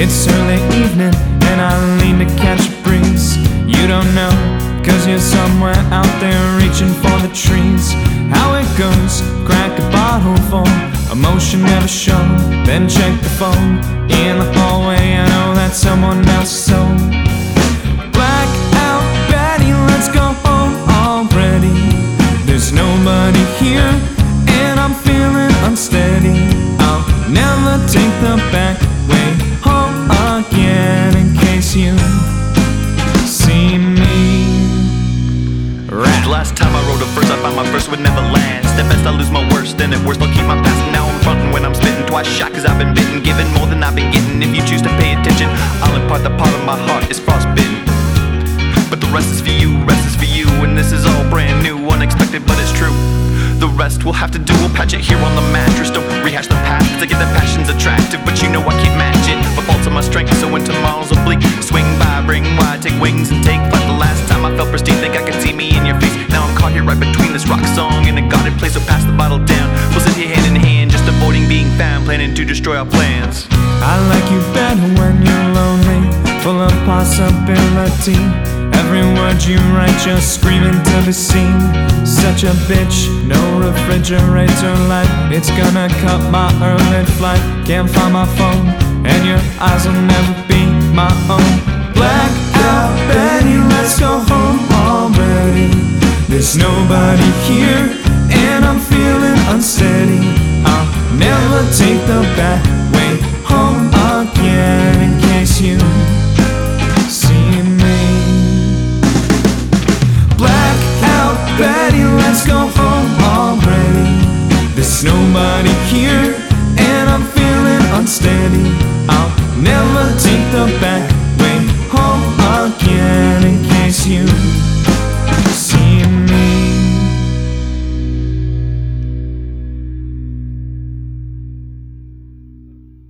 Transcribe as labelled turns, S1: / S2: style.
S1: It's early evening and I lean to catch a breeze. You don't know, cause you're somewhere out there reaching for the trees. How it goes, crack a bottle full, emotion never shown. Then check the phone, in the hallway I know that's someone else's soul. Black out, Betty, let's go home already. There's nobody here and I'm feeling unsteady. I'll never take the back way home again in case you see me.
S2: The last time I wrote a verse, I found my verse would never last. At best I lose my worst, and at worst I'll keep my past. And now I'm frontin' when I'm spittin', twice shot cause I've been bitten. Giving more than I've been getting. If you choose to pay attention, I'll impart the part of my heart is frostbitten. But the rest is for you, rest is for you. And this is all brand new, unexpected but it's true. The rest we'll have to do, we'll patch it here on the mattress. Don't rehash the past, to get the passion's attractive. But you know I can't match it, but faults are my strength. So when tomorrow's oblique, swing by, bring wide, take wings and take flight. The last time I felt pristine, think I could see me in your face. Now I'm caught here right between this rock song and a guarded place. So pass the bottle down, we'll sit here hand in hand, just avoiding being found, planning to destroy our plans.
S1: I like you better when you're lonely, full of possibility. Every word you write, you're screaming to be seen. Such a bitch, no refrigerator light. It's gonna cut my early flight. Can't find my phone, and your eyes will never be my own. Black out, Betty, let's go home already. There's nobody here, and I'm feeling unsteady. I'll never take the back